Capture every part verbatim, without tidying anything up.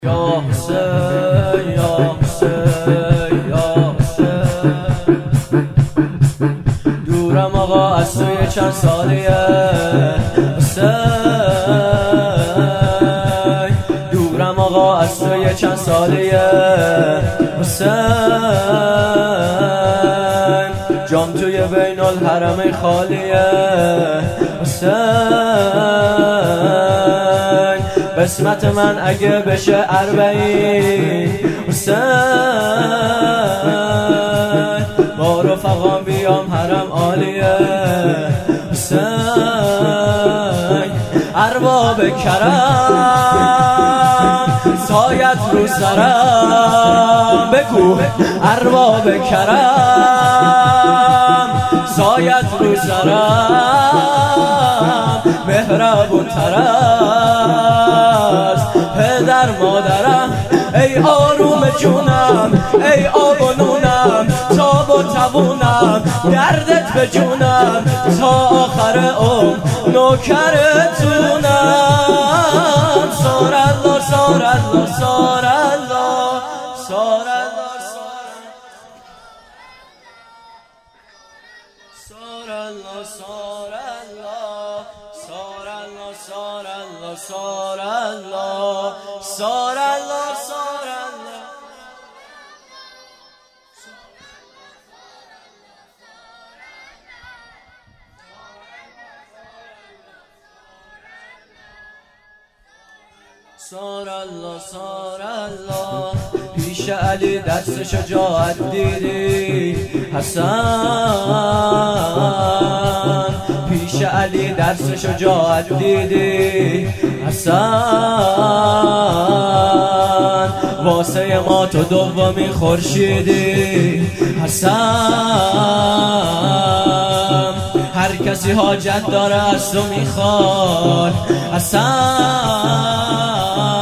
یا حسین یا حسین یا حسین، دورم آقا از توی چند سالیه حسین، دورم آقا از توی چند سالیه حسین، جام توی بین الحرمین خالیه حسین، قسمت من اگه بشه اربعین حسین، با رفقام بیام حرم عالیه حسین، ارباب کرم سایت رو سرم، بگو ارباب کرم سایت رو سرم، مهربون تر از پدر مادرم، ای آروم جونم ای آب و نونم، تاب و توونم دردت به جونم، تا آخر عمر نوکرتونم، سار الله سار الله سار الله سار الله سار الله سار الله سار الله سار الله سار الله سار الله سار الله. سار الله سار الله، پیش علی درس شجاعت دیدی حسن، پیش علی درس شجاعت دیدی حسن، واسه ما تو دومی خورشیدی حسن، هر کسی حاجت داره از تو میخواد حسن،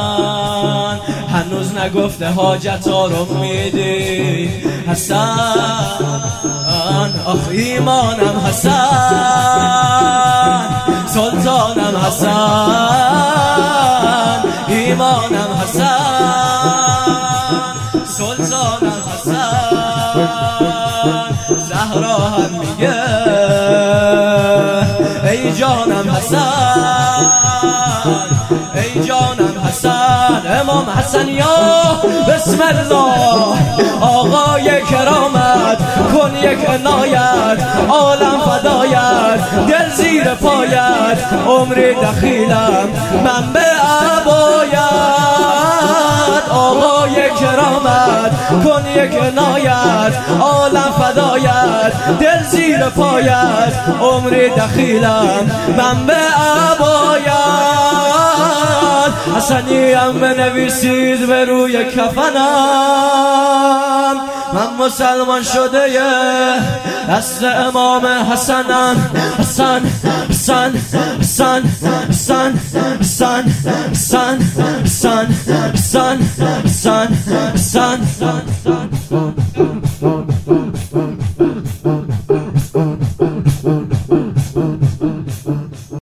هنوز نگفته حاجت ها رو میدی حسن، آخ ایمانم حسن، سلطانم حسن، ایمانم حسن، سلطانم حسن، زهرا هم میگه ای جانم حسن، ای جانم حسن، امام حسن یا بسم الله، آقای کرامت کن یک عنایت، عالم فدایت دل زیر پایت، عمری دخیلم من به عبایت، آقای کرامت کن یک عنایت، عالم فدایت دل زیر پایت، عمری دخیلم من به عبایت، حسنیم بنویسید به روی کفنم، من مسلمان شده یه دست امام حسنم، حسن حسن حسن حسن حسن حسن حسن حسن حسن حسن